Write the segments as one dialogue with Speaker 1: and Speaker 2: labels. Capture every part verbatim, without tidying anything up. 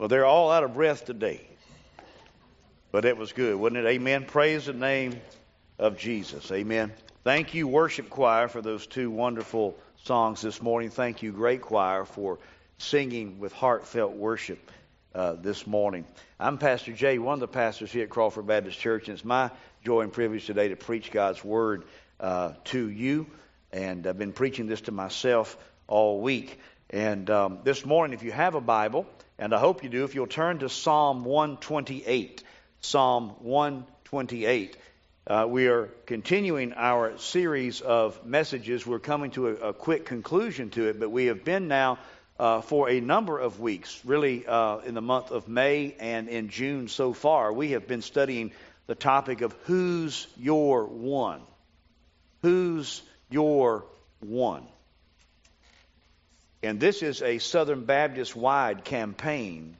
Speaker 1: Well, they're all out of breath today. But it was good, wasn't it? Amen. Praise the name of Jesus. Amen. Thank you, worship choir, for those two wonderful songs this morning. Thank you, great choir, for singing with heartfelt worship uh, this morning. I'm Pastor Jay, one of the pastors here at Crawford Baptist Church, and it's my joy and privilege today to preach God's Word uh, to you. And I've been preaching this to myself all week. And um, this morning, if you have a Bible, and I hope you do, if you'll turn to Psalm one twenty-eight. Psalm one twenty-eight. Uh, we are continuing our series of messages. We're coming to a, a quick conclusion to it, but we have been now uh, for a number of weeks, really uh, in the month of May and in June so far, we have been studying the topic of who's your one? Who's your one? And this is a Southern Baptist-wide campaign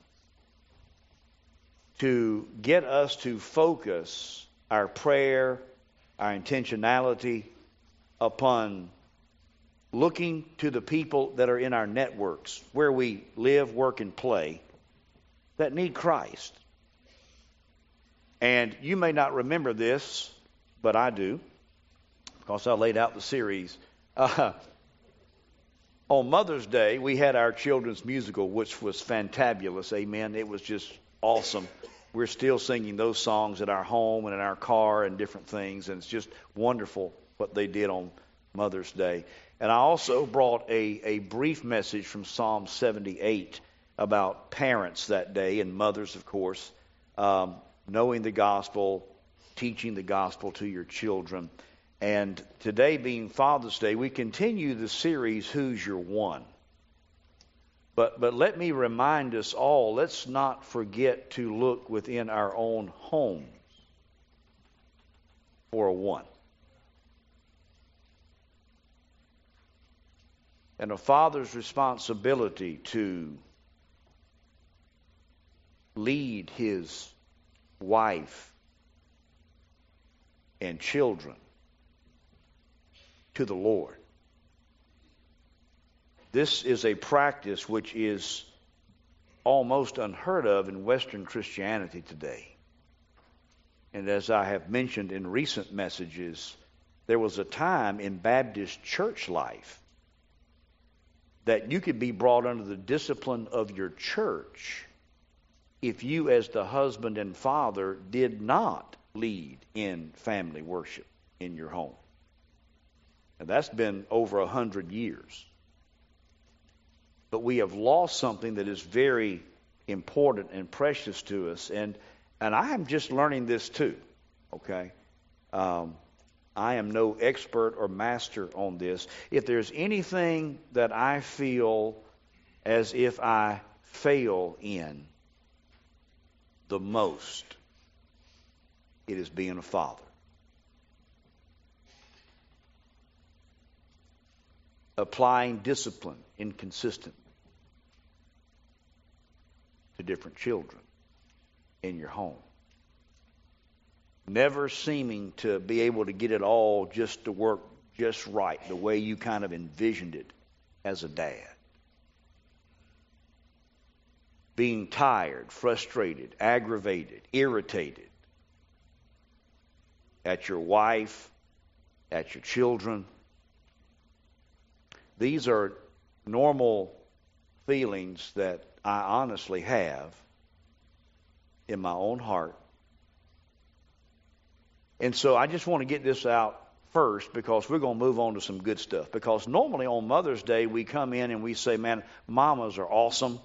Speaker 1: to get us to focus our prayer, our intentionality upon looking to the people that are in our networks, where we live, work, and play, that need Christ. And you may not remember this, but I do, because I laid out the series. Uh, on Mother's Day, we had our children's musical, which was fantabulous. Amen. It was just awesome. We're still singing those songs at our home and in our car and different things, and it's just wonderful what they did on Mother's Day. And I also brought a, a brief message from Psalm seventy-eight about parents that day, and mothers, of course, um, knowing the gospel, teaching the gospel to your children. And today being Father's Day, we continue the series, Who's Your One? But but let me remind us all, let's not forget to look within our own homes for a one. And a father's responsibility to lead his wife and children to the Lord. This is a practice which is almost unheard of in Western Christianity today. And as I have mentioned in recent messages, there was a time in Baptist church life that you could be brought under the discipline of your church if you, as the husband and father, did not lead in family worship in your home. And that's been over a hundred years. But we have lost something that is very important and precious to us. And and I am just learning this too, okay? Um, I am no expert or master on this. If there's anything that I feel as if I fail in the most, it is being a father. Applying discipline inconsistently to different children in your home. Never seeming to be able to get it all just to work just right, the way you kind of envisioned it as a dad. Being tired, frustrated, aggravated, irritated at your wife, at your children. These are normal feelings that I honestly have in my own heart. And so I just want to get this out first, because we're going to move on to some good stuff. Because normally on Mother's Day we come in and we say, man, mamas are awesome.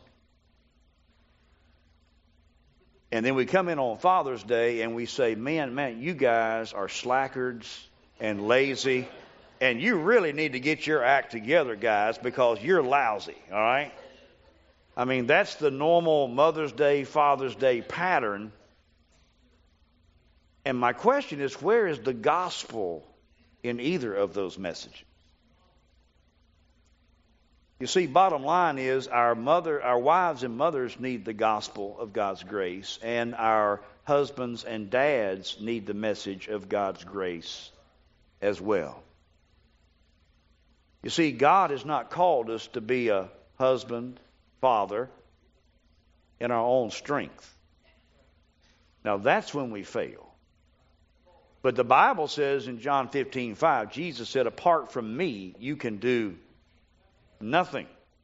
Speaker 1: And then we come in on Father's Day and we say, man, man, you guys are slackers and lazy. And you really need to get your act together, guys, because you're lousy, all right? I mean, that's the normal Mother's Day, Father's Day pattern. And my question is, where is the gospel in either of those messages? You see, bottom line is our mother, our wives and mothers need the gospel of God's grace, and our husbands and dads need the message of God's grace as well. You see, God has not called us to be a husband, father, in our own strength. Now that's when we fail. But the Bible says in John fifteen five, Jesus said, apart from me, you can do nothing.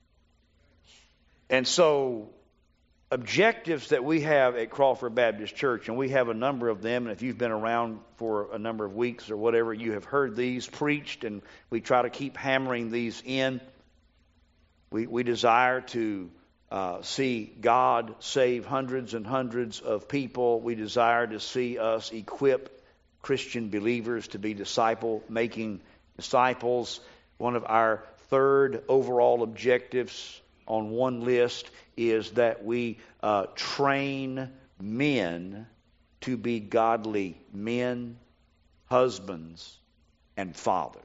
Speaker 1: And so objectives that we have at Crawford Baptist Church, and we have a number of them, and if you've been around for a number of weeks or whatever, you have heard these preached, and we try to keep hammering these in. We, we desire to uh, see God save hundreds and hundreds of people. We desire to see us equip Christian believers to be disciple-making disciples. One of our third overall objectives on one list is that we uh, train men to be godly men, husbands, and fathers.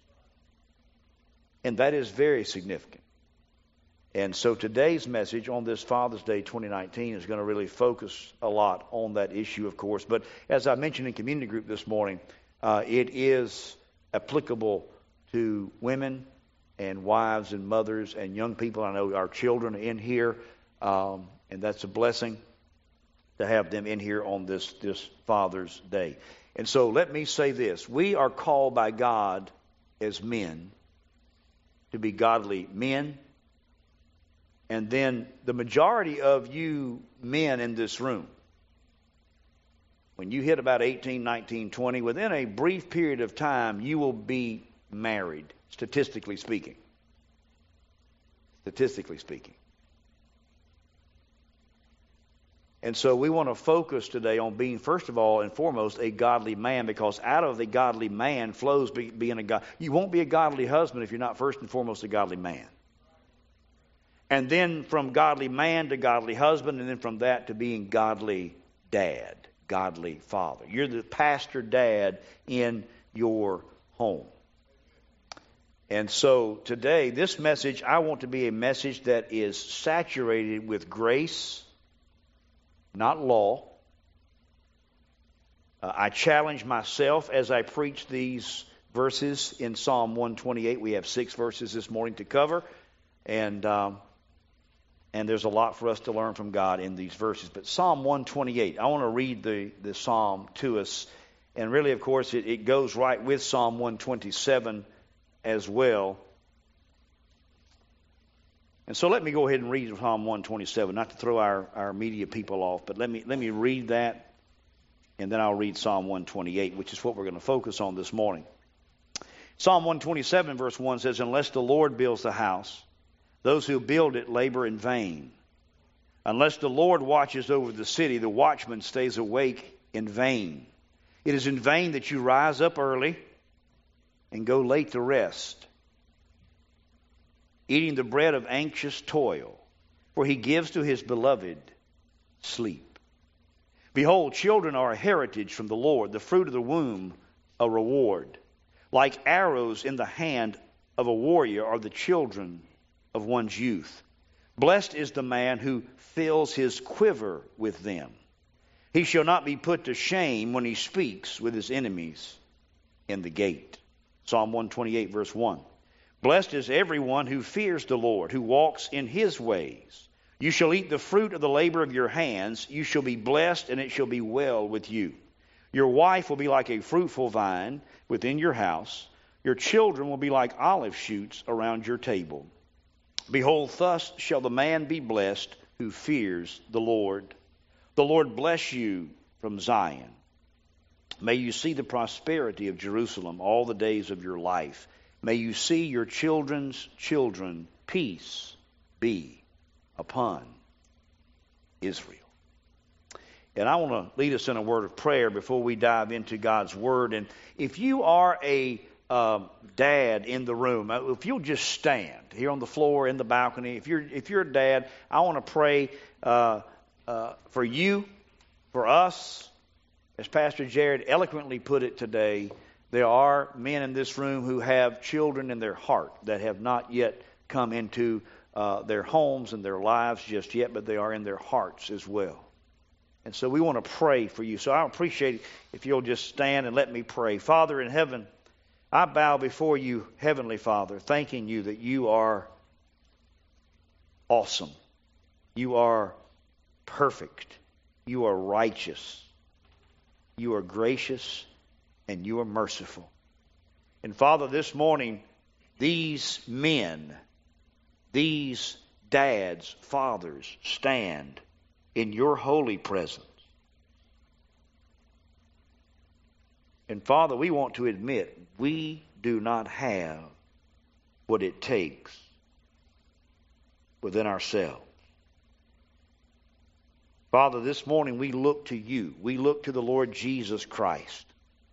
Speaker 1: And that is very significant. And so today's message on this Father's Day twenty nineteen is going to really focus a lot on that issue, of course. But as I mentioned in community group this morning, uh, it is applicable to women and wives and mothers and young people. I know our children are in here, um, and that's a blessing to have them in here on this, this Father's Day. And so let me say this. We are called by God as men to be godly men. And then the majority of you men in this room, when you hit about eighteen, nineteen, twenty, within a brief period of time, you will be married, statistically speaking. Statistically speaking. And so we want to focus today on being, first of all and foremost, a godly man, because out of the godly man flows be, being a God. You won't be a godly husband if you're not first and foremost a godly man. And then from godly man to godly husband, and then from that to being godly dad, godly father. You're the pastor dad in your home. And so today, this message, I want to be a message that is saturated with grace, not law. Uh, I challenge myself as I preach these verses in Psalm one twenty-eight. We have six verses this morning to cover. And um, and there's a lot for us to learn from God in these verses. But Psalm one twenty-eight, I want to read the, the psalm to us. And really, of course, it, it goes right with Psalm one twenty-seven as well. And so let me go ahead and read Psalm one twenty-seven, not to throw our, our media people off, but let me let me read that, and then I'll read Psalm one twenty-eight, which is what we're going to focus on this morning. Psalm one twenty-seven, verse one says, unless the Lord builds the house, those who build it labor in vain. Unless the Lord watches over the city, the watchman stays awake in vain. It is in vain that you rise up early and go late to rest, eating the bread of anxious toil, for he gives to his beloved sleep. Behold, children are a heritage from the Lord, the fruit of the womb a reward. Like arrows in the hand of a warrior are the children of one's youth. Blessed is the man who fills his quiver with them. He shall not be put to shame when he speaks with his enemies in the gate. Psalm one twenty-eight, verse one. Blessed is everyone who fears the Lord, who walks in his ways. You shall eat the fruit of the labor of your hands. You shall be blessed, and it shall be well with you. Your wife will be like a fruitful vine within your house. Your children will be like olive shoots around your table. Behold, thus shall the man be blessed who fears the Lord. The Lord bless you from Zion. May you see the prosperity of Jerusalem all the days of your life. May you see your children's children. Peace be upon Israel. And I want to lead us in a word of prayer before we dive into God's Word. And if you are a uh, dad in the room, if you'll just stand here on the floor, in the balcony. If you're if you're a dad, I want to pray uh, uh, for you, for us. As Pastor Jared eloquently put it today, there are men in this room who have children in their heart that have not yet come into uh, their homes and their lives just yet, but they are in their hearts as well. And so we want to pray for you. So I appreciate it if you'll just stand and let me pray. Father in heaven, I bow before you, Heavenly Father, thanking you that you are awesome. You are perfect. You are righteous. You are gracious, and you are merciful. And Father, this morning, these men, these dads, fathers, stand in your holy presence. And Father, we want to admit we do not have what it takes within ourselves. Father, this morning we look to you. We look to the Lord Jesus Christ.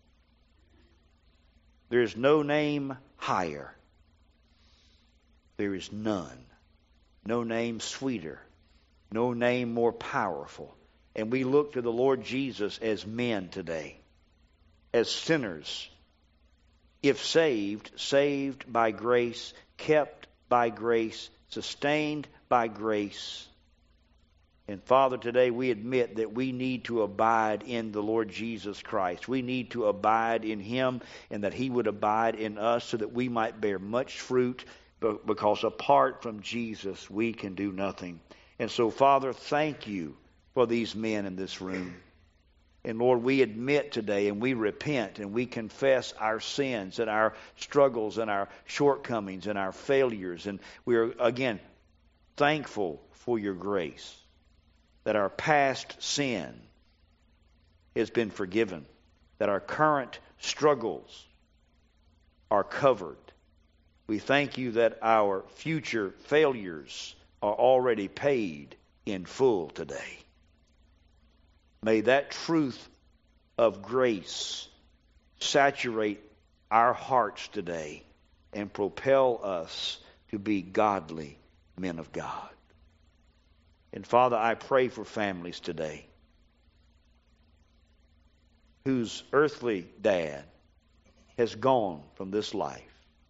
Speaker 1: There is no name higher. There is none. No name sweeter. No name more powerful. And we look to the Lord Jesus as men today, as sinners. If saved, saved by grace, kept by grace, sustained by grace. And Father, today we admit that we need to abide in the Lord Jesus Christ. We need to abide in Him, and that He would abide in us so that we might bear much fruit, because apart from Jesus we can do nothing. And so, Father, thank you for these men in this room. And Lord, we admit today and we repent and we confess our sins and our struggles and our shortcomings and our failures. And we are, again, thankful for your grace, that our past sin has been forgiven, that our current struggles are covered. We thank you that our future failures are already paid in full today. May that truth of grace saturate our hearts today and propel us to be godly men of God. And Father, I pray for families today whose earthly dad has gone from this life.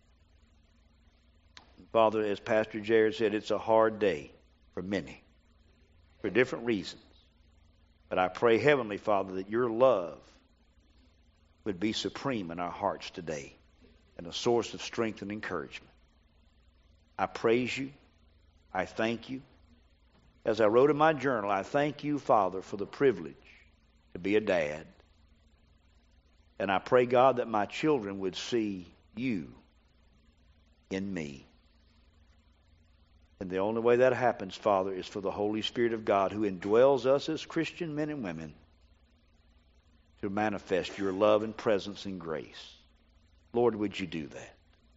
Speaker 1: Father, as Pastor Jared said, it's a hard day for many, for different reasons. But I pray, Heavenly Father, that your love would be supreme in our hearts today and a source of strength and encouragement. I praise you. I thank you. As I wrote in my journal, I thank you, Father, for the privilege to be a dad. And I pray, God, that my children would see you in me. And the only way that happens, Father, is for the Holy Spirit of God who indwells us as Christian men and women to manifest your love and presence and grace. Lord, would you do that?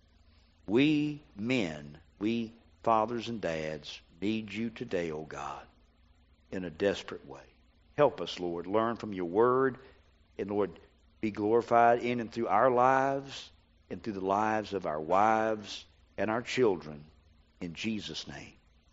Speaker 1: We men, we fathers and dads, need you today, O God, in a desperate way. Help us, Lord, learn from your word, and Lord, be glorified in and through our lives and through the lives of our wives and our children. In Jesus' name,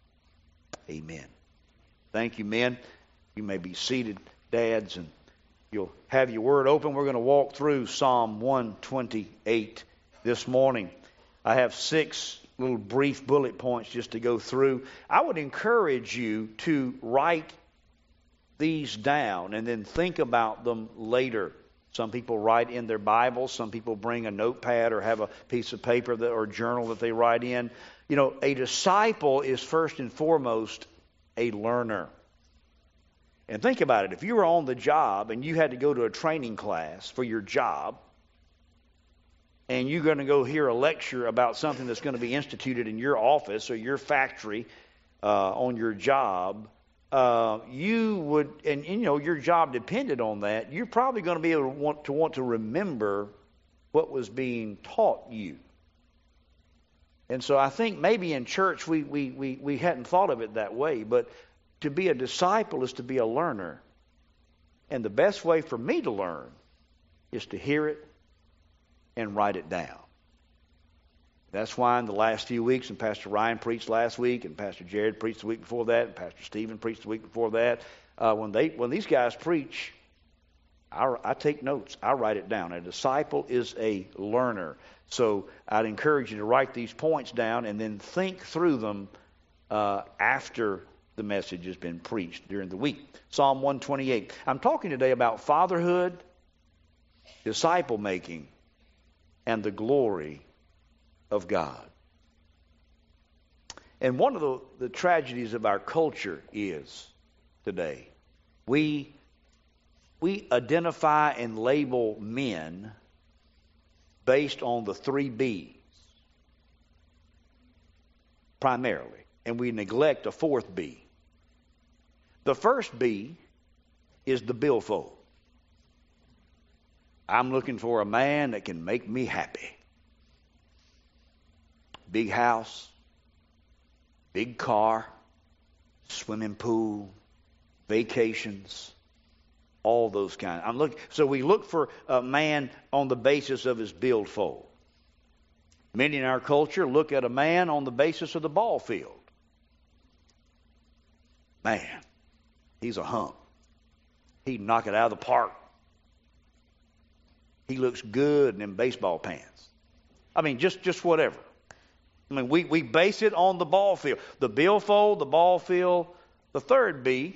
Speaker 1: amen. Thank you, men. You may be seated, dads, and you'll have your word open. We're going to walk through Psalm one twenty-eight this morning. I have six little brief bullet points just to go through. I would encourage you to write these down and then think about them later. Some people write in their Bibles. Some people bring a notepad or have a piece of paper that, or journal that they write in. You know, a disciple is first and foremost a learner. And think about it. If you were on the job and you had to go to a training class for your job, and you're going to go hear a lecture about something that's going to be instituted in your office or your factory uh, on your job, uh, you would, and you know, your job depended on that, you're probably going to be able to want to want to remember what was being taught you. And so I think maybe in church we, we, we, we hadn't thought of it that way, but to be a disciple is to be a learner. And the best way for me to learn is to hear it and write it down. That's why in the last few weeks, and Pastor Ryan preached last week, and Pastor Jared preached the week before that, and Pastor Stephen preached the week before that, uh, when they when these guys preach, I, I take notes. I write it down. A disciple is a learner. So I'd encourage you to write these points down and then think through them uh, after the message has been preached during the week. Psalm one twenty-eight. I'm talking today about fatherhood, disciple making, and the glory of God. And one of the, the tragedies of our culture is today. We, we identify and label men based on the three B's, primarily. And we neglect a fourth B. The first B is the billfold. I'm looking for a man that can make me happy. Big house, big car, swimming pool, vacations, all those kind. I'm looking. So we look for a man on the basis of his billfold. Many in our culture look at a man on the basis of the ball field. Man, he's a hump. He'd knock it out of the park. He looks good in them baseball pants. I mean, just, just whatever. I mean, we, we base it on the ball field. The billfold, the ball field. The third B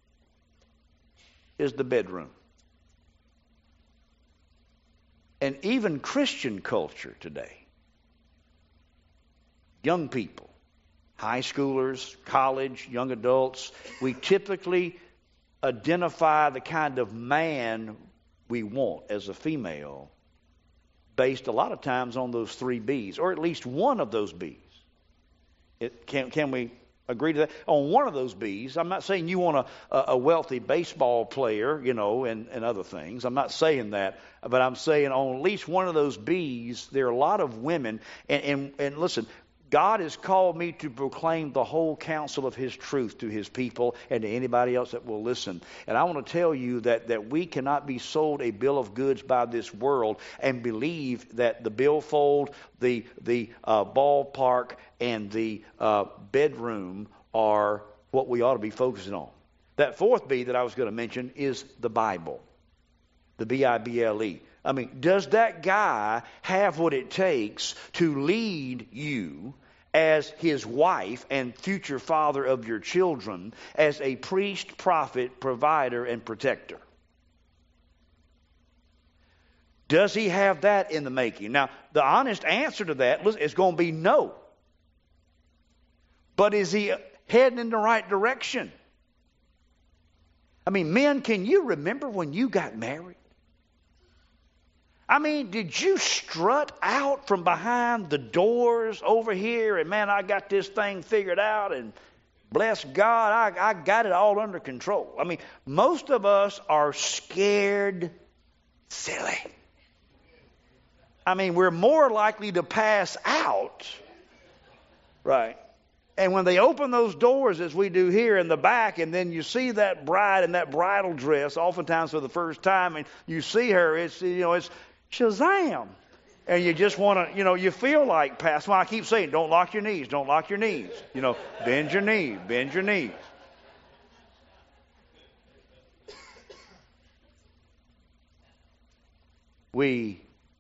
Speaker 1: is the bedroom. And even Christian culture today, young people, high schoolers, college, young adults, we typically identify the kind of man we want as a female based a lot of times on those three B's, or at least one of those B's. It, can, can we agree to that? On one of those B's, I'm not saying you want a, a wealthy baseball player, you know, and, and other things. I'm not saying that. But I'm saying on at least one of those B's, there are a lot of women. And, and, and listen, God has called me to proclaim the whole counsel of His truth to His people and to anybody else that will listen. And I want to tell you that, that we cannot be sold a bill of goods by this world and believe that the billfold, the, the uh, ballpark, and the uh, bedroom are what we ought to be focusing on. That fourth B that I was going to mention is the Bible, the B I B L E. I mean, does that guy have what it takes to lead you as his wife and future father of your children, as a priest, prophet, provider, and protector? Does he have that in the making? Now, the honest answer to that is going to be no. But is he heading in the right direction? I mean, men, can you remember when you got married? I mean, did you strut out from behind the doors over here and, man, I got this thing figured out and bless God, I, I got it all under control? I mean, most of us are scared silly. I mean, we're more likely to pass out, right? And when they open those doors, as we do here in the back, and then you see that bride in that bridal dress, oftentimes for the first time, and you see her, it's, you know, it's Shazam. And you just want to, you know, you feel like, Pastor, well, I keep saying, don't lock your knees, don't lock your knees. You know, bend your knees, bend your knees. We,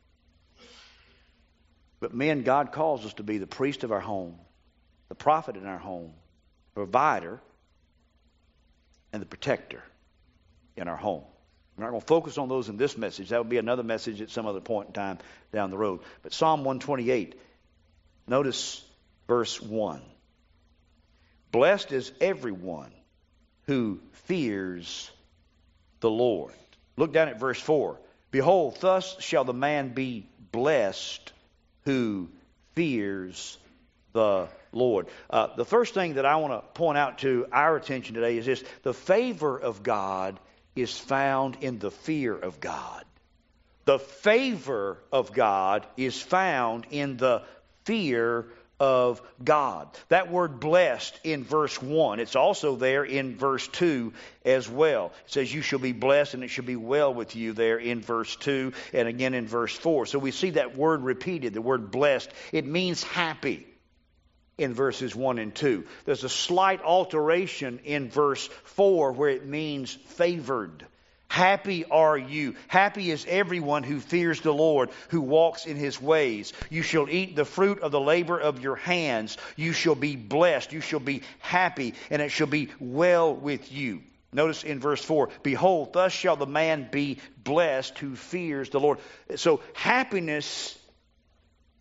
Speaker 1: but men, God calls us to be the priest of our home, the prophet in our home, the provider, and the protector in our home. We're not going to focus on those in this message. That would be another message at some other point in time down the road. But Psalm one twenty-eight, notice verse one. Blessed is everyone who fears the Lord. Look down at verse four. Behold, thus shall the man be blessed who fears the Lord. Uh, the first thing that I want to point out to our attention today is this. The favor of God is found in the fear of God. The favor of God is found in the fear of God. That word blessed in verse one, it's also there in verse two as well. It says you shall be blessed and it shall be well with you there in verse two and again in verse four. So we see that word repeated, the word blessed. It means happy in verses one and two. There's a slight alteration in verse four where it means favored. Happy are you. Happy is everyone who fears the Lord, who walks in His ways. You shall eat the fruit of the labor of your hands. You shall be blessed. You shall be happy, and it shall be well with you. Notice in verse four, behold, thus shall the man be blessed who fears the Lord. So happiness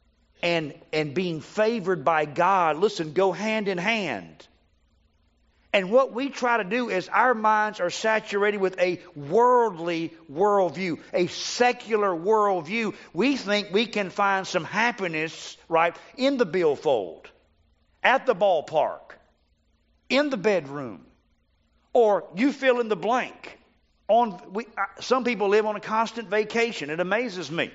Speaker 1: and, and being favored by God, listen, go hand in hand. And what we try to do is our minds are saturated with a worldly worldview, a secular worldview. We think we can find some happiness, right, in the billfold, at the ballpark, in the bedroom, or you fill in the blank. On we, some people live on a constant vacation. It amazes me.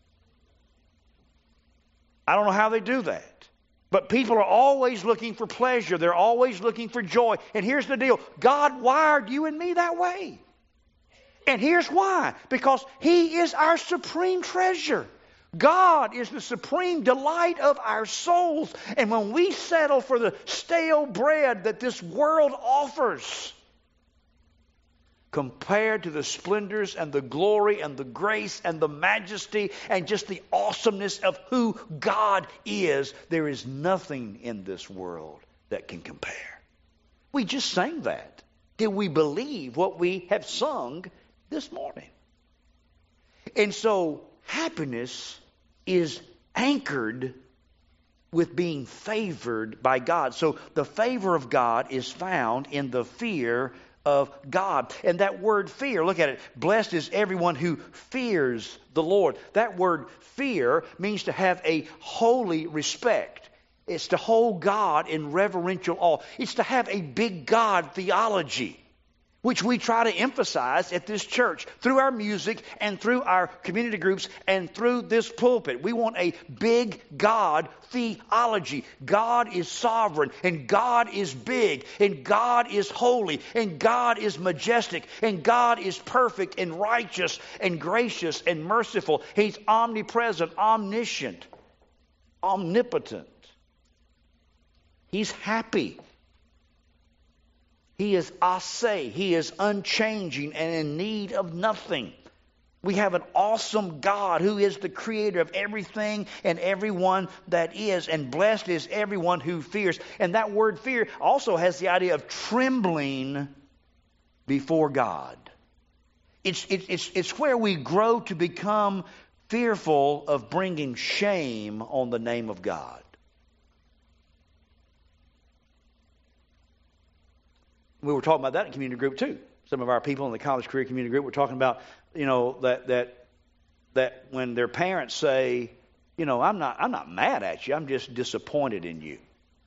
Speaker 1: I don't know how they do that. But people are always looking for pleasure. They're always looking for joy. And here's the deal. God wired you and me that way. And here's why. Because He is our supreme treasure. God is the supreme delight of our souls. And when we settle for the stale bread that this world offers, compared to the splendors and the glory and the grace and the majesty and just the awesomeness of who God is, there is nothing in this world that can compare. We just sang that. Did we believe what we have sung this morning? And so happiness is anchored with being favored by God. So the favor of God is found in the fear of God. And that word fear, look at it. Blessed is everyone who fears the Lord. That word fear means to have a holy respect. It's to hold God in reverential awe. It's to have a big God theology, which we try to emphasize at this church through our music and through our community groups and through this pulpit. We want a big God theology. God is sovereign, and God is big, and God is holy, and God is majestic, and God is perfect and righteous and gracious and merciful. He's omnipresent, omniscient, omnipotent. He's happy. He is ase. He is unchanging and in need of nothing. We have an awesome God who is the creator of everything and everyone that is. And blessed is everyone who fears. And that word fear also has the idea of trembling before God. It's, it's, it's, it's where we grow to become fearful of bringing shame on the name of God. We were talking about that in community group too. Some of our people in the college career community group were talking about, you know, that that that when their parents say, you know, I'm not I'm not mad at you, I'm just disappointed in you.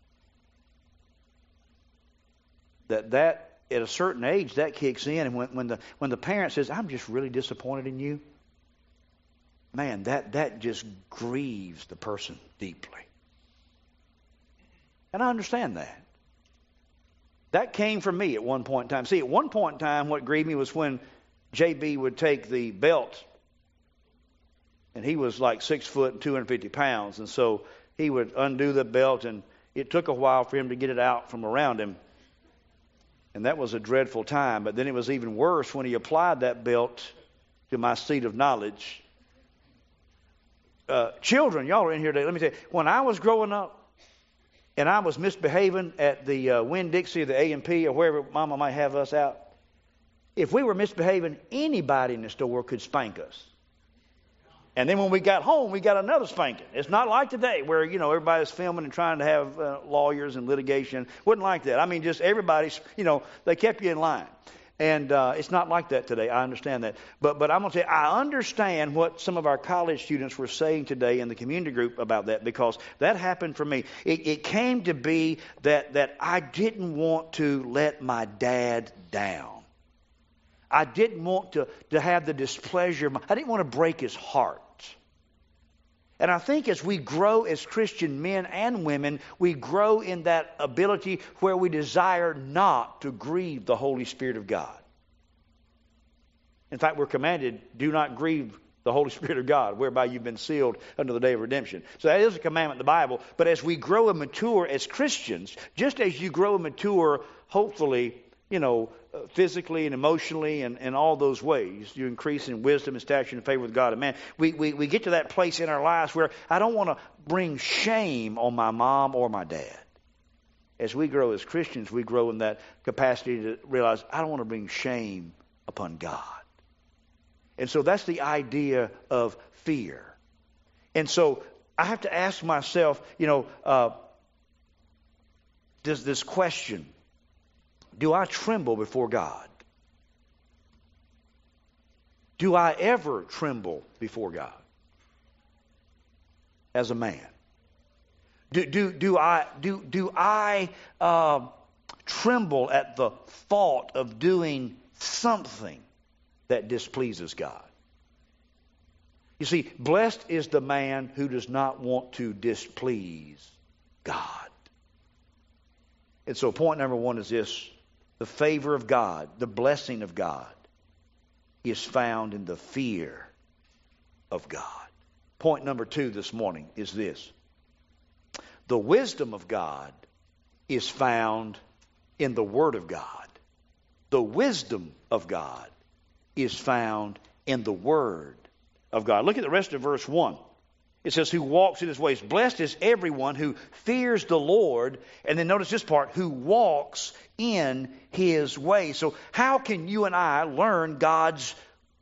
Speaker 1: That that at a certain age that kicks in, and when, when the when the parent says, I'm just really disappointed in you, man, that that just grieves the person deeply. And I understand that. That came from me at one point in time. See, at one point in time, what grieved me was when J B would take the belt, and he was like six foot and two hundred fifty pounds, and so he would undo the belt, and it took a while for him to get it out from around him, and that was a dreadful time. But then it was even worse when he applied that belt to my seat of knowledge. Uh, children, y'all are in here today. Let me tell you, when I was growing up, and I was misbehaving at the uh, Winn-Dixie or the A and P or wherever Mama might have us out, if we were misbehaving, anybody in the store could spank us. And then when we got home, we got another spanking. It's not like today where, you know, everybody's filming and trying to have uh, lawyers and litigation. Wasn't like that. I mean, just everybody's, you know, they kept you in line. And uh, it's not like that today. I understand that. But but I'm going to say I understand what some of our college students were saying today in the community group about that, because that happened for me. It, it came to be that, that I didn't want to let my dad down. I didn't want to, to have the displeasure. I didn't want to break his heart. And I think as we grow as Christian men and women, we grow in that ability where we desire not to grieve the Holy Spirit of God. In fact, we're commanded, do not grieve the Holy Spirit of God, whereby you've been sealed unto the day of redemption. So that is a commandment in the Bible. But as we grow and mature as Christians, just as you grow and mature, hopefully, you know, physically and emotionally and in all those ways, you increase in wisdom and stature and favor with God and man. We, we, we get to that place in our lives where I don't want to bring shame on my mom or my dad. As we grow as Christians, we grow in that capacity to realize I don't want to bring shame upon God. And so that's the idea of fear. And so I have to ask myself, you know, uh, does this question, Do I tremble before God? Do I ever tremble before God as a man? Do do do I do do I uh, tremble at the thought of doing something that displeases God? You see, blessed is the man who does not want to displease God. And so point number one is this: the favor of God, the blessing of God, is found in the fear of God. Point number two this morning is this: the wisdom of God is found in the Word of God. The wisdom of God is found in the Word of God. Look at the rest of verse one. It says, who walks in his ways. Blessed is everyone who fears the Lord. And then notice this part, who walks in his ways. So how can you and I learn God's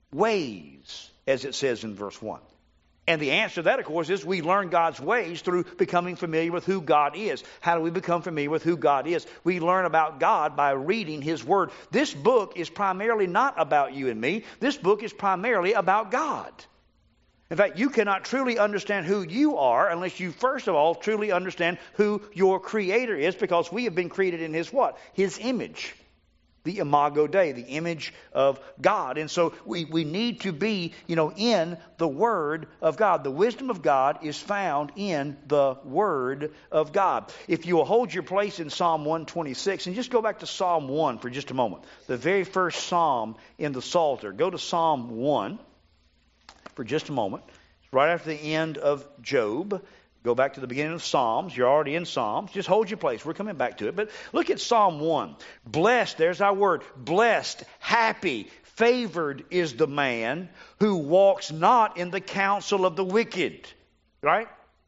Speaker 1: ways, as it says in verse one? And the answer to that, of course, is we learn God's ways through becoming familiar with who God is. How do we become familiar with who God is? We learn about God by reading His Word. This book is primarily not about you and me. This book is primarily about God. In fact, you cannot truly understand who you are unless you, first of all, truly understand who your Creator is, because we have been created in His what? His image. The imago Dei, the image of God. And so we, we need to be, you know, in the Word of God. The wisdom of God is found in the Word of God. If you will hold your place in Psalm one twenty-six, and just go back to Psalm one for just a moment. The very first Psalm in the Psalter. Go to Psalm one. For just a moment. It's right after the end of Job. Go back to the beginning of Psalms. You're already in Psalms. Just hold your place. We're coming back to it. But look at Psalm one. Blessed, there's our word. Blessed, happy, favored is the man who walks not in the counsel of the wicked. Right?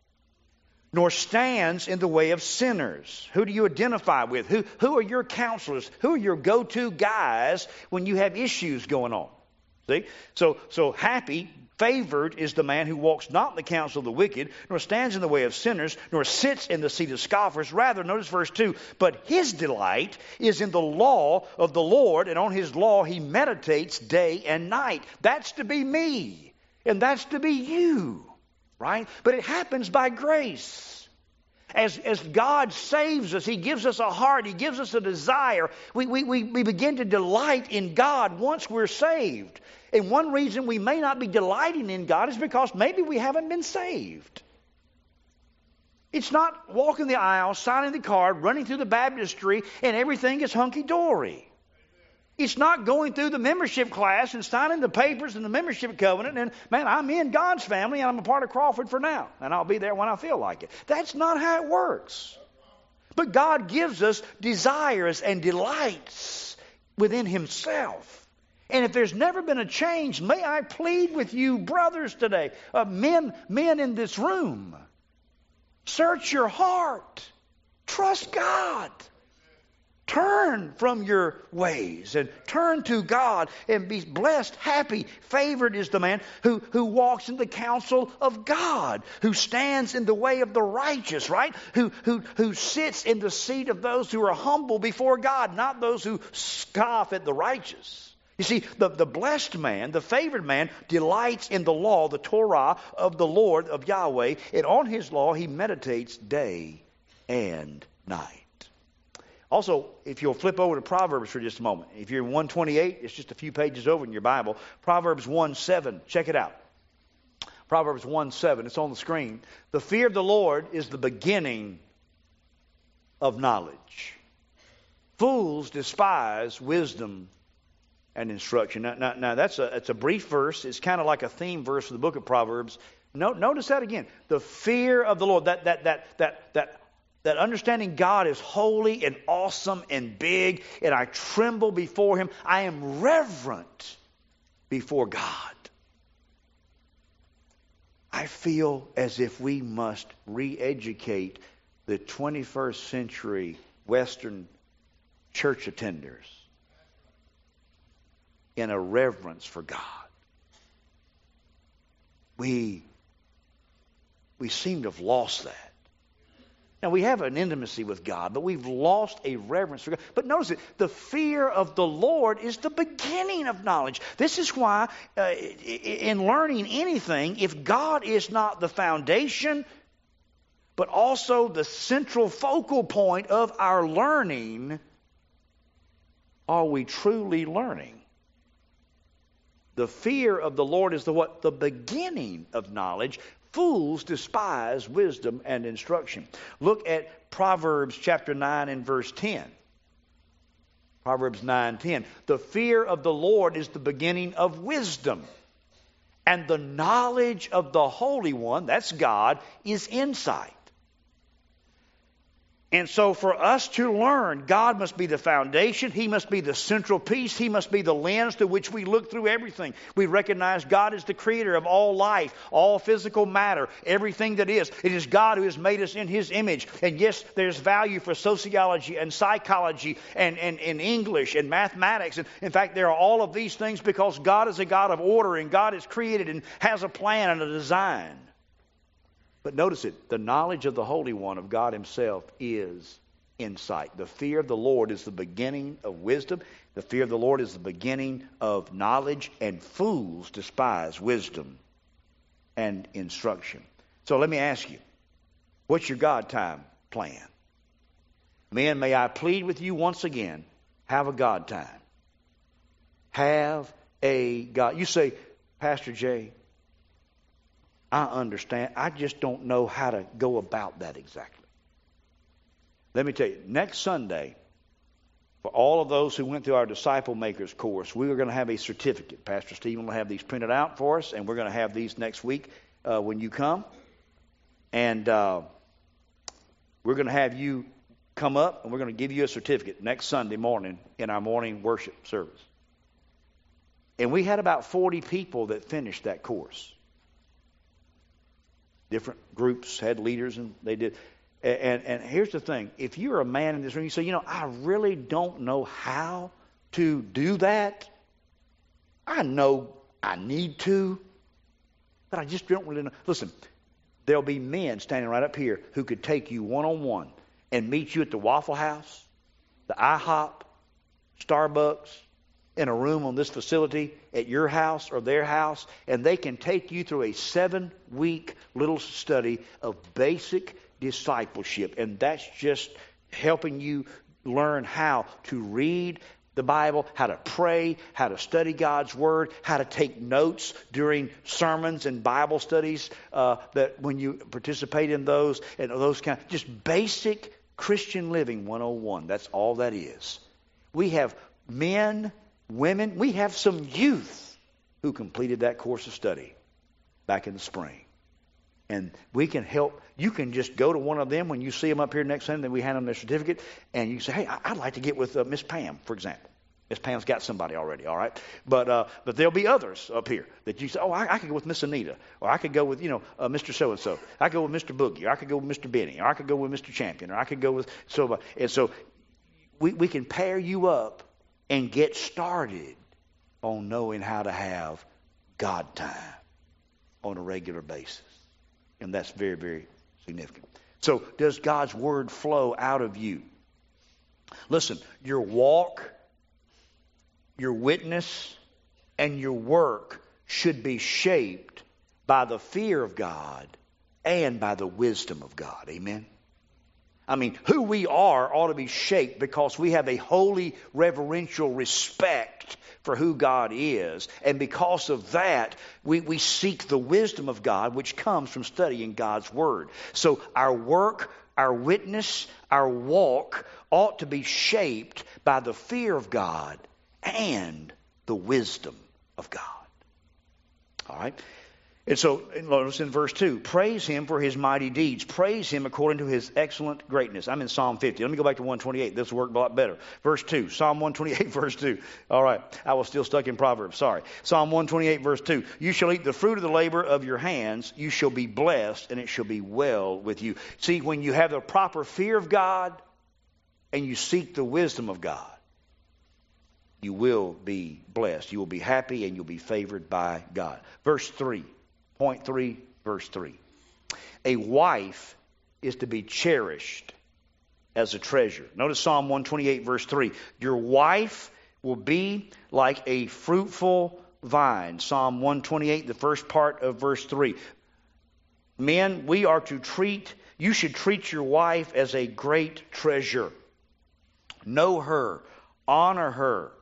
Speaker 1: Nor stands in the way of sinners. Who do you identify with? Who, who are your counselors? Who are your go-to guys when you have issues going on? See? So, so happy, favored is the man who walks not in the counsel of the wicked, nor stands in the way of sinners, nor sits in the seat of scoffers. Rather, notice verse two, but his delight is in the law of the Lord, and on his law he meditates day and night. That's to be me, and that's to be you, right? But it happens by grace. As, as God saves us, He gives us a heart, He gives us a desire. We, we, we, we begin to delight in God once we're saved. And one reason we may not be delighting in God is because maybe we haven't been saved. It's not walking the aisle, signing the card, running through the baptistry, and everything is hunky-dory. It's not going through the membership class and signing the papers and the membership covenant and, man, I'm in God's family and I'm a part of Crawford for now. And I'll be there when I feel like it. That's not how it works. But God gives us desires and delights within Himself. And if there's never been a change, may I plead with you, brothers, today, uh, men, men in this room, search your heart. Trust God. Turn from your ways and turn to God and be blessed, happy, favored is the man who, who walks in the counsel of God, who stands in the way of the righteous, right? Who, who, who sits in the seat of those who are humble before God, not those who scoff at the righteous. You see, the, the blessed man, the favored man, delights in the law, the Torah of the Lord, of Yahweh, and on His law he meditates day and night. Also, if you'll flip over to Proverbs for just a moment. If you're in one twenty-eight, it's just a few pages over in your Bible. Proverbs one seven, check it out. Proverbs one seven, it's on the screen. The fear of the Lord is the beginning of knowledge. Fools despise wisdom and instruction. Now, now, now that's a, it's a brief verse. It's kind of like a theme verse for the book of Proverbs. No, notice that again. The fear of the Lord, that that that that that that understanding God is holy and awesome and big, and I tremble before Him. I am reverent before God. I feel as if we must re-educate the twenty-first century Western church attenders in a reverence for God. We, we seem to have lost that. Now, we have an intimacy with God, but we've lost a reverence for God. But notice it, the fear of the Lord is the beginning of knowledge. This is why uh, in learning anything, if God is not the foundation, but also the central focal point of our learning, are we truly learning? The fear of the Lord is the what? The beginning of knowledge. Fools despise wisdom and instruction. Look at Proverbs chapter nine and verse ten. Proverbs nine ten. The fear of the Lord is the beginning of wisdom, and the knowledge of the Holy One, that's God, is insight. And so for us to learn, God must be the foundation. He must be the central piece. He must be the lens through which we look through everything. We recognize God is the creator of all life, all physical matter, everything that is. It is God who has made us in His image. And yes, there's value for sociology and psychology and, and, and English and mathematics. And in fact, there are all of these things because God is a God of order and God has created and has a plan and a design. But notice it, the knowledge of the Holy One, of God Himself, is insight. The fear of the Lord is the beginning of wisdom. The fear of the Lord is the beginning of knowledge, and fools despise wisdom and instruction. So let me ask you, what's your God time plan? Men, may I plead with you once again, have a God time. Have a God. You say, Pastor Jay, I understand. I just don't know how to go about that exactly. Let me tell you, next Sunday, for all of those who went through our Disciple Makers course, we are going to have a certificate. Pastor Stephen will have these printed out for us, and we're going to have these next week uh, when you come. And uh, we're going to have you come up, and we're going to give you a certificate next Sunday morning in our morning worship service. And we had about forty people that finished that course. Different groups had leaders, and they did. And, and, and here's the thing. If you're a man in this room, you say, you know, I really don't know how to do that. I know I need to, but I just don't really know. Listen, there'll be men standing right up here who could take you one-on-one and meet you at the Waffle House, the IHOP, Starbucks, in a room on this facility at your house or their house, and they can take you through a seven-week little study of basic discipleship. And that's just helping you learn how to read the Bible, how to pray, how to study God's Word, how to take notes during sermons and Bible studies uh, that when you participate in those, and those kind of just basic Christian living one oh one. That's all that is. We have men, women, we have some youth who completed that course of study back in the spring. And we can help. You can just go to one of them when you see them up here next Sunday, then we hand them their certificate, and you say, hey, I'd like to get with uh, Miss Pam, for example. Miss Pam's got somebody already, all right? But uh, but there'll be others up here that you say, oh, I, I could go with Miss Anita, or I could go with, you know, uh, Mister So-and-so. I could go with Mister Boogie, or I could go with Mister Benny, or I could go with Mister Champion, or I could go with so. And so we, we can pair you up and get started on knowing how to have God time on a regular basis. And that's very, very significant. So does God's Word flow out of you? Listen, your walk, your witness, and your work should be shaped by the fear of God and by the wisdom of God. Amen? I mean, who we are ought to be shaped because we have a holy, reverential respect for who God is. And because of that, we, we seek the wisdom of God, which comes from studying God's Word. So our work, our witness, our walk ought to be shaped by the fear of God and the wisdom of God. All right? And so, notice in verse two, praise Him for His mighty deeds. Praise Him according to His excellent greatness. I'm in Psalm fifty. Let me go back to one twenty-eight. This will work a lot better. Verse two, Psalm one twenty-eight, verse two. All right, I was still stuck in Proverbs. Sorry. Psalm one twenty-eight, verse two. You shall eat the fruit of the labor of your hands. You shall be blessed, and it shall be well with you. See, when you have the proper fear of God and you seek the wisdom of God, you will be blessed. You will be happy, and you'll be favored by God. Verse three. Point three, verse three. A wife is to be cherished as a treasure. Notice Psalm one twenty-eight, verse three. Your wife will be like a fruitful vine. Psalm one twenty-eight, the first part of verse three. Men, we are to treat, you should treat your wife as a great treasure. Know her, honor her,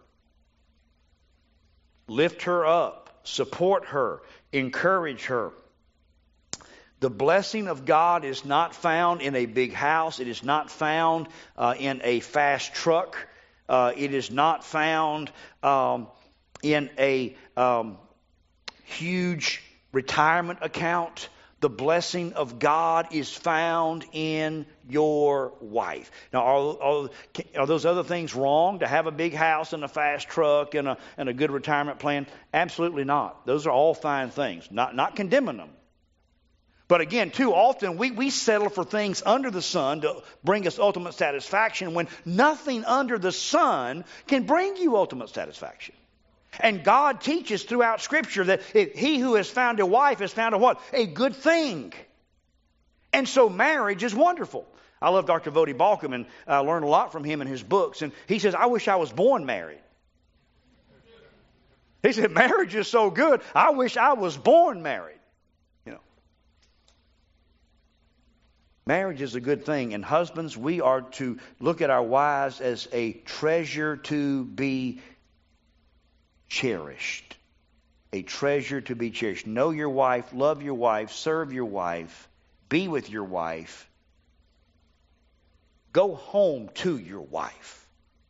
Speaker 1: lift her up, support her, encourage her. The blessing of God is not found in a big house. It is not found uh, in a fast truck. Uh, it is not found um, in a um, huge retirement account. The blessing of God is found in your wife. Now, are, are, are those other things wrong? To have a big house and a fast truck and a, and a good retirement plan? Absolutely not. Those are all fine things. Not, not condemning them. But again, too often we, we settle for things under the sun to bring us ultimate satisfaction when nothing under the sun can bring you ultimate satisfaction. And God teaches throughout Scripture that if he who has found a wife has found a what? A good thing. And so marriage is wonderful. I love Doctor Voddie Baucham, and I learned a lot from him in his books. And he says, I wish I was born married. He said, marriage is so good, I wish I was born married. You know, marriage is a good thing. And husbands, we are to look at our wives as a treasure to be cherished. A treasure to be cherished. Know your wife, love your wife, serve your wife, be with your wife. Go home to your wife.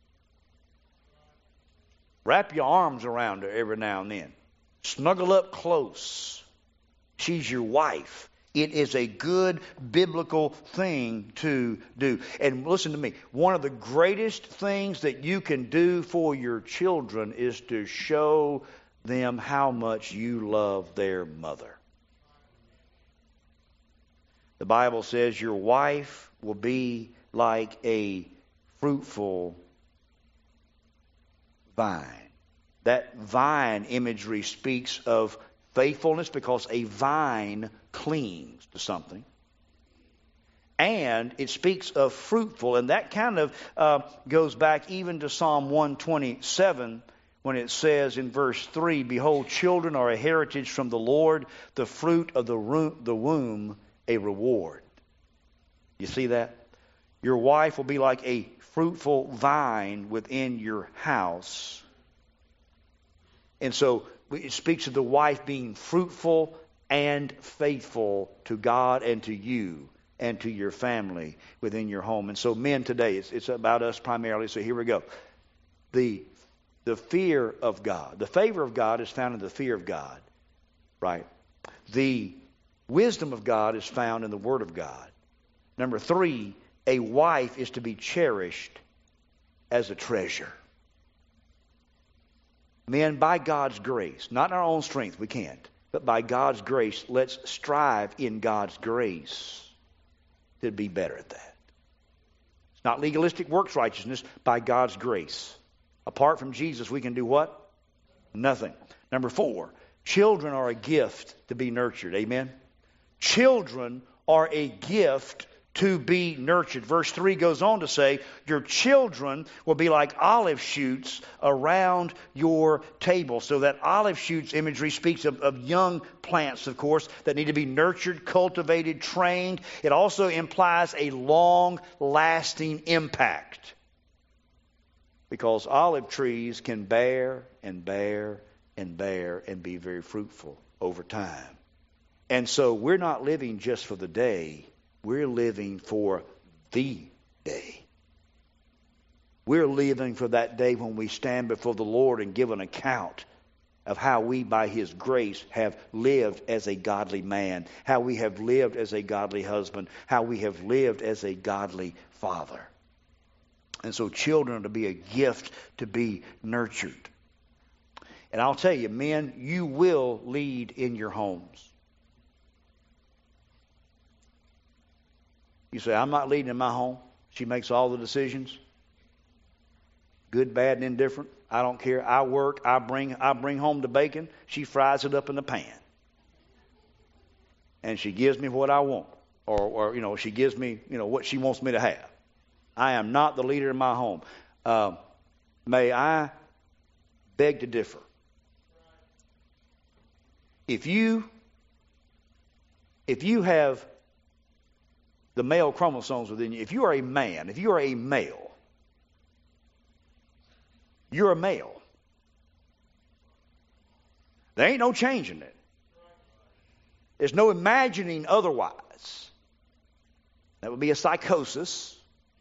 Speaker 1: Wrap your arms around her every now and then. Snuggle up close. She's your wife. It is a good biblical thing to do. And listen to me. One of the greatest things that you can do for your children is to show them how much you love their mother. The Bible says your wife will be like a fruitful vine. That vine imagery speaks of faithfulness because a vine clings to something. And it speaks of fruitful. And that kind of uh, goes back even to Psalm one twenty-seven when it says in verse three, Behold, children are a heritage from the Lord, the fruit of the, ro- the womb a reward. You see that? Your wife will be like a fruitful vine within your house. And so it speaks of the wife being fruitful and faithful to God and to you and to your family within your home. And so men today, it's, it's about us primarily. So here we go. The, the fear of God. The favor of God is found in the fear of God. Right? The wisdom of God is found in the Word of God. Number three, a wife is to be cherished as a treasure. Men, by God's grace, not in our own strength, we can't, but by God's grace, let's strive in God's grace to be better at that. It's not legalistic works righteousness, by God's grace. Apart from Jesus, we can do what? Nothing. Number four, children are a gift to be nurtured. Amen? Children are a gift to be nurtured. Verse three goes on to say, your children will be like olive shoots around your table. So that olive shoots imagery speaks of, of young plants, of course, that need to be nurtured, cultivated, trained. It also implies a long-lasting impact. Because olive trees can bear and bear and bear and be very fruitful over time. And so we're not living just for the day. We're living for the day. We're living for that day when we stand before the Lord and give an account of how we, by His grace, have lived as a godly man, how we have lived as a godly husband, how we have lived as a godly father. And so children are to be a gift to be nurtured. And I'll tell you, men, you will lead in your homes. You say, I'm not leading in my home. She makes all the decisions. Good, bad, and indifferent. I don't care. I work. I bring I bring home the bacon. She fries it up in the pan. And she gives me what I want or, or you know, she gives me, you know, what she wants me to have. I am not the leader in my home. Uh, may I beg to differ. If you, if you have the male chromosomes within you, if you are a man, if you are a male, you're a male. There ain't no changing it. There's no imagining otherwise. That would be a psychosis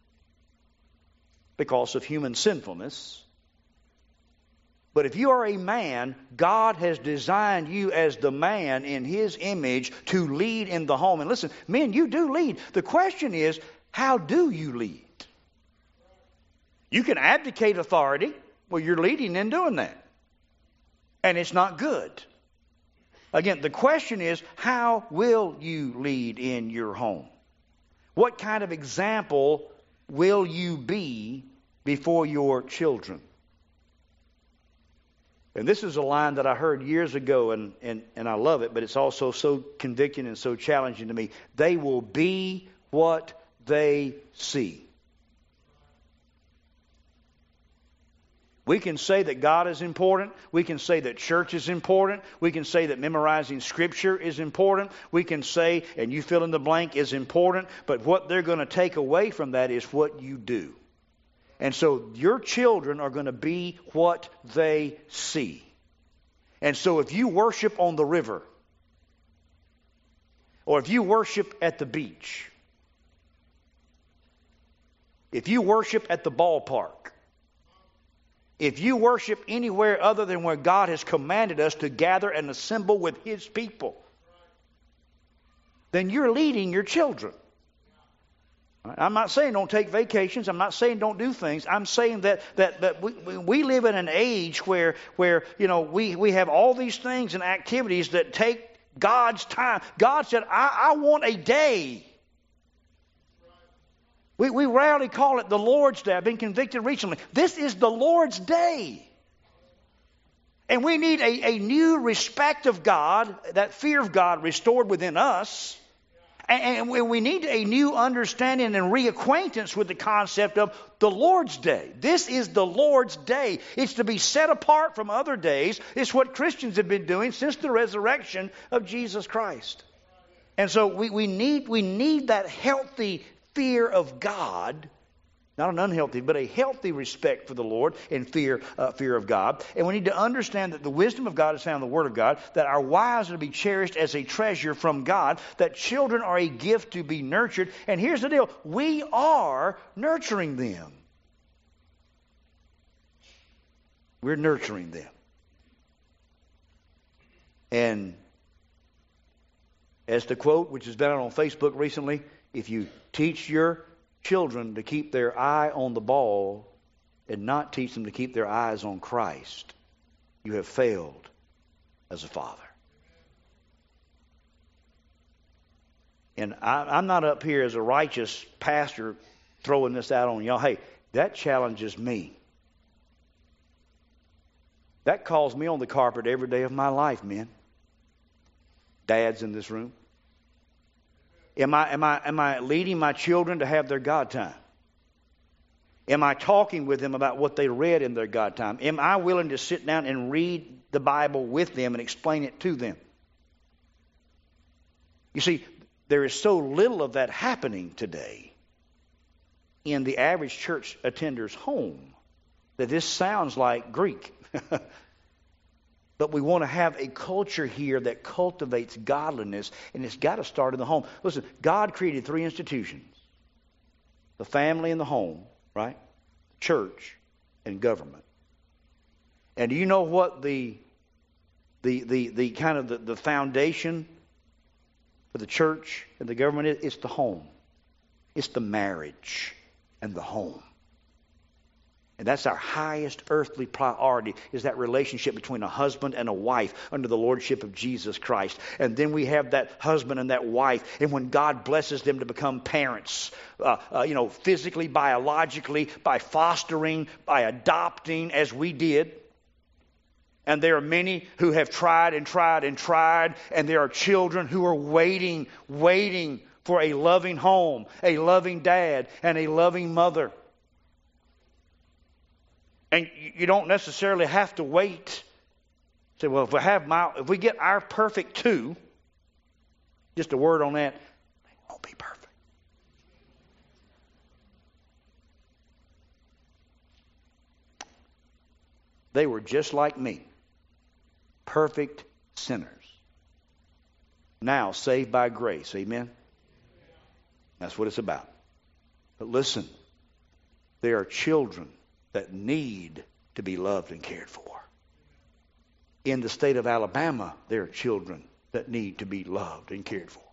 Speaker 1: because of human sinfulness. But if you are a man, God has designed you as the man in His image to lead in the home. And listen, men, you do lead. The question is, how do you lead? You can abdicate authority. Well, you're leading in doing that. And it's not good. Again, the question is, how will you lead in your home? What kind of example will you be before your children? And this is a line that I heard years ago, and, and, and I love it, but it's also so convicting and so challenging to me. They will be what they see. We can say that God is important. We can say that church is important. We can say that memorizing Scripture is important. We can say, and you fill in the blank, is important. But what they're going to take away from that is what you do. And so your children are going to be what they see. And so if you worship on the river, or if you worship at the beach, if you worship at the ballpark, if you worship anywhere other than where God has commanded us to gather and assemble with His people, then you're leading your children. I'm not saying don't take vacations. I'm not saying don't do things. I'm saying that that, that we, we live in an age where where you know we, we have all these things and activities that take God's time. God said, I, I want a day. We, we rarely call it the Lord's Day. I've been convicted recently. This is the Lord's Day. And we need a, a new respect of God, that fear of God restored within us. And, and we need a new understanding and reacquaintance with the concept of the Lord's Day. This is the Lord's Day. It's to be set apart from other days. It's what Christians have been doing since the resurrection of Jesus Christ. And so we, we need we need that healthy fear of God, not an unhealthy, but a healthy respect for the Lord and fear uh, fear of God. And we need to understand that the wisdom of God is found in the Word of God, that our wives are to be cherished as a treasure from God, that children are a gift to be nurtured. And here's the deal, we are nurturing them. We're nurturing them. And as the quote, which has been out on Facebook recently, if you teach your children to keep their eye on the ball and not teach them to keep their eyes on Christ, you have failed as a father. And I, I'm not up here as a righteous pastor throwing this out on y'all. Hey, that challenges me. That calls me on the carpet every day of my life, men. Dads in this room. Am I, am I, am I leading my children to have their God time? Am I talking with them about what they read in their God time? Am I willing to sit down and read the Bible with them and explain it to them? You see, there is so little of that happening today in the average church attender's home that this sounds like Greek. But we want to have a culture here that cultivates godliness, and it's got to start in the home. Listen, God created three institutions. The family and the home, right? Church and government. And do you know what the the the, the kind of the, the foundation for the church and the government is? It's the home. It's the marriage and the home. And that's our highest earthly priority, is that relationship between a husband and a wife under the lordship of Jesus Christ. And then we have that husband and that wife. And when God blesses them to become parents, uh, uh, you know, physically, biologically, by fostering, by adopting, as we did. And there are many who have tried and tried and tried. And there are children who are waiting, waiting for a loving home, a loving dad, and a loving mother. And you don't necessarily have to wait. Say, well, if we have my, if we get our perfect two, just a word on that, they won't be perfect. They were just like me, perfect sinners. Now saved by grace, amen? That's what it's about. But listen, there are children that need to be loved and cared for. In the state of Alabama, there are children that need to be loved and cared for.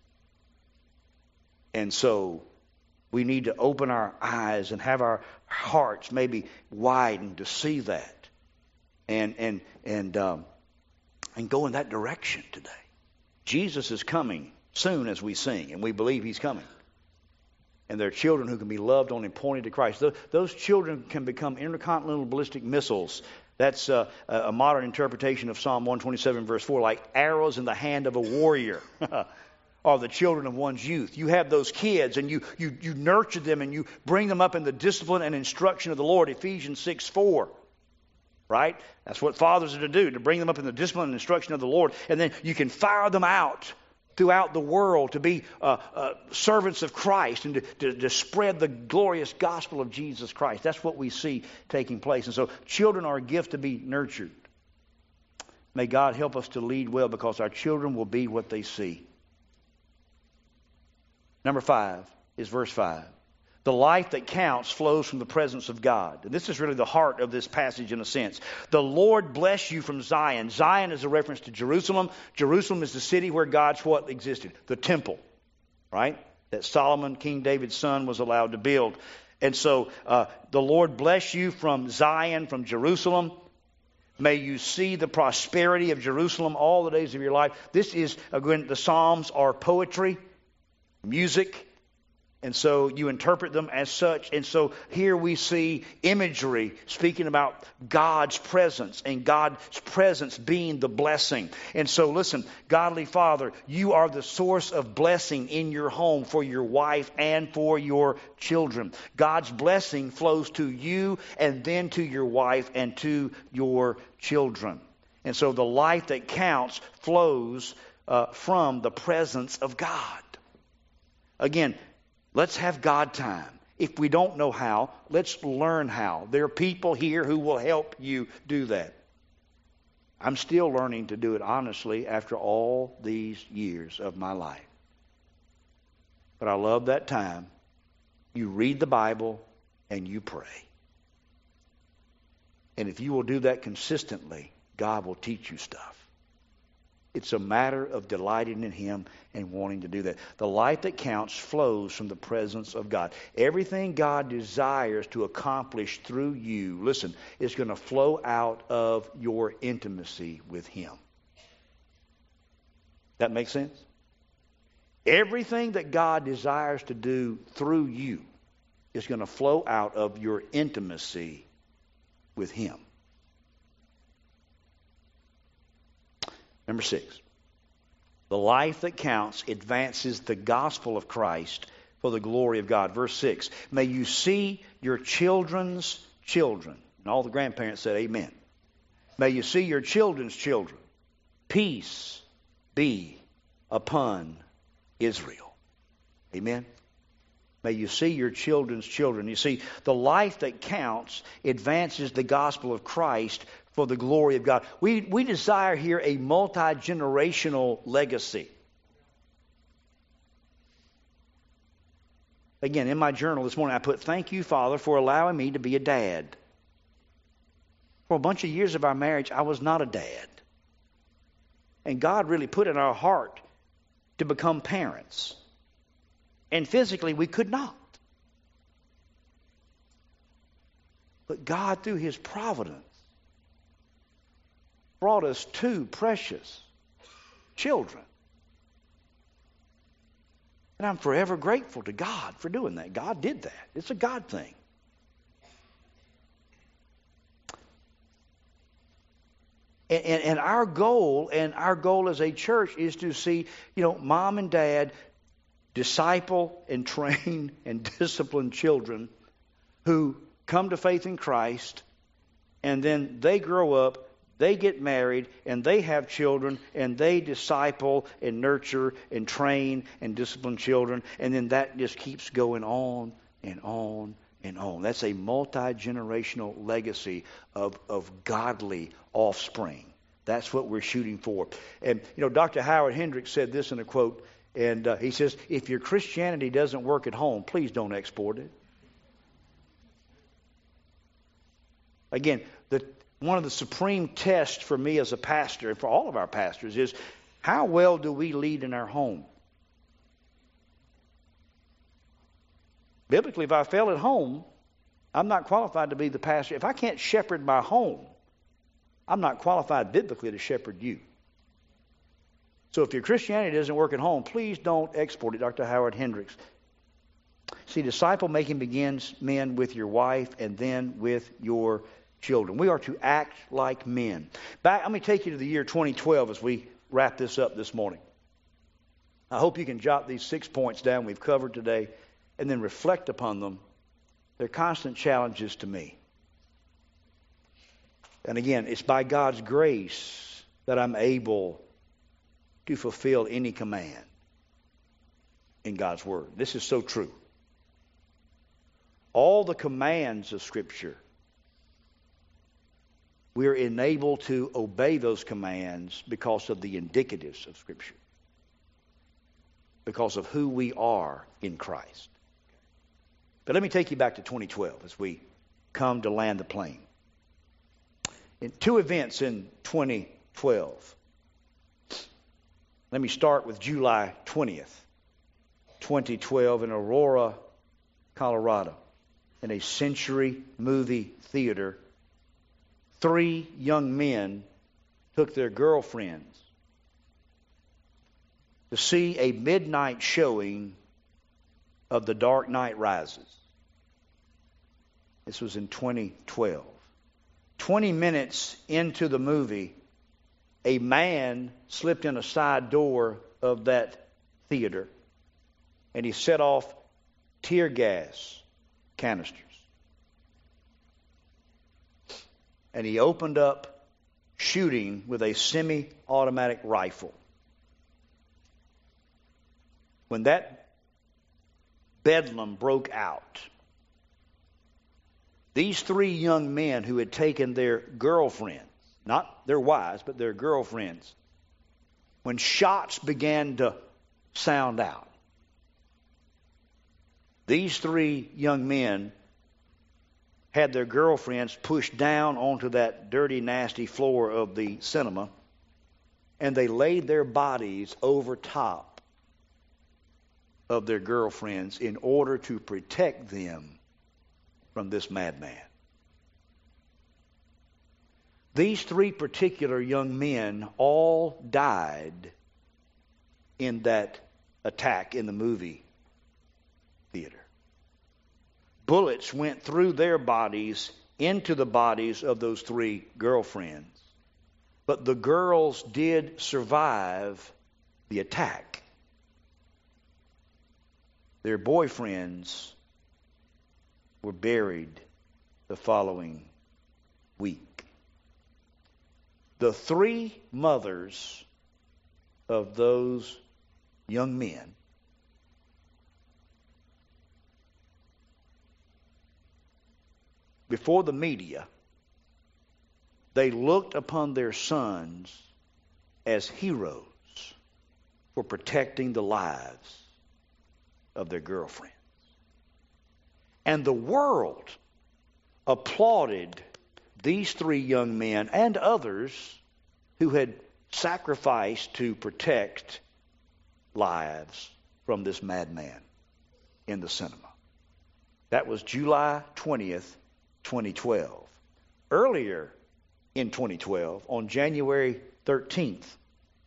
Speaker 1: And so we need to open our eyes and have our hearts maybe widened to see that, and and and um, and go in that direction today. Jesus is coming soon, as we sing, and we believe He's coming. And there are children who can be loved on and pointed to Christ. Those children can become intercontinental ballistic missiles. That's a, a modern interpretation of Psalm one twenty-seven, verse four, like arrows in the hand of a warrior. Or the children of one's youth. You have those kids, and you, you, you nurture them, and you bring them up in the discipline and instruction of the Lord. Ephesians six four. Right? That's what fathers are to do, to bring them up in the discipline and instruction of the Lord. And then you can fire them out throughout the world to be uh, uh, servants of Christ and to, to, to spread the glorious gospel of Jesus Christ. That's what we see taking place. And so children are a gift to be nurtured. May God help us to lead well, because our children will be what they see. Number five is verse five. The life that counts flows from the presence of God. And this is really the heart of this passage in a sense. The Lord bless you from Zion. Zion is a reference to Jerusalem. Jerusalem is the city where God's what existed? The temple, right? That Solomon, King David's son, was allowed to build. And so uh, the Lord bless you from Zion, from Jerusalem. May you see the prosperity of Jerusalem all the days of your life. This is, again, the Psalms are poetry, music, and so you interpret them as such. And so here we see imagery speaking about God's presence, and God's presence being the blessing. And so listen, Godly Father, you are the source of blessing in your home for your wife and for your children. God's blessing flows to you and then to your wife and to your children. And so the life that counts flows uh, from the presence of God. Again, let's have God time. If we don't know how, let's learn how. There are people here who will help you do that. I'm still learning to do it honestly after all these years of my life. But I love that time. You read the Bible and you pray. And if you will do that consistently, God will teach you stuff. It's a matter of delighting in Him and wanting to do that. The life that counts flows from the presence of God. Everything God desires to accomplish through you, listen, is going to flow out of your intimacy with Him. That makes sense? Everything that God desires to do through you is going to flow out of your intimacy with Him. Number six, the life that counts advances the gospel of Christ for the glory of God. Verse six, may you see your children's children. And all the grandparents said amen. May you see your children's children. Peace be upon Israel. Amen. May you see your children's children. You see, the life that counts advances the gospel of Christ for the glory of God. We, we desire here a multi-generational legacy. Again, in my journal this morning, I put, thank you, Father, for allowing me to be a dad. For a bunch of years of our marriage, I was not a dad. And God really put in our heart to become parents. And physically, we could not. But God, through His providence, brought us two precious children. And I'm forever grateful to God for doing that. God did that. It's a God thing. And, and, and our goal, and our goal as a church is to see, you know, mom and dad disciple and train and discipline children who come to faith in Christ, and then they grow up, they get married, and they have children, and they disciple and nurture and train and discipline children, and then that just keeps going on and on and on. That's a multi-generational legacy of, of godly offspring. That's what we're shooting for. And, you know, Doctor Howard Hendricks said this in a quote, and uh, he says, if your Christianity doesn't work at home, please don't export it. Again, the, one of the supreme tests for me as a pastor, and for all of our pastors, is how well do we lead in our home? Biblically, if I fail at home, I'm not qualified to be the pastor. If I can't shepherd my home, I'm not qualified biblically to shepherd you. So if your Christianity doesn't work at home, please don't export it, Doctor Howard Hendricks. See, disciple making begins, men, with your wife and then with your children. We are to act like men. Back, let me take you to the year twenty twelve as we wrap this up this morning. I hope you can jot these six points down we've covered today and then reflect upon them. They're constant challenges to me. And again, it's by God's grace that I'm able to fulfill any command in God's Word. This is so true. All the commands of Scripture, we are enabled to obey those commands because of the indicatives of Scripture, because of who we are in Christ. But let me take you back to twenty twelve as we come to land the plane. In two events in twenty twelve. Let me start with July twentieth, twenty twelve in Aurora, Colorado, in a Century Movie Theater. Three young men took their girlfriends to see a midnight showing of The Dark Knight Rises. This was in twenty twelve. Twenty minutes into the movie, a man slipped in a side door of that theater and he set off tear gas canisters. And he opened up shooting with a semi-automatic rifle. When that bedlam broke out, these three young men who had taken their girlfriends, not their wives, but their girlfriends, when shots began to sound out, these three young men had their girlfriends pushed down onto that dirty, nasty floor of the cinema, and they laid their bodies over top of their girlfriends in order to protect them from this madman. These three particular young men all died in that attack in the movie theater. Bullets went through their bodies into the bodies of those three girlfriends. But the girls did survive the attack. Their boyfriends were buried the following week. The three mothers of those young men before the media, they looked upon their sons as heroes for protecting the lives of their girlfriends. And the world applauded these three young men and others who had sacrificed to protect lives from this madman in the cinema. That was July twentieth, twenty twelve. Earlier in twenty twelve, on January thirteenth,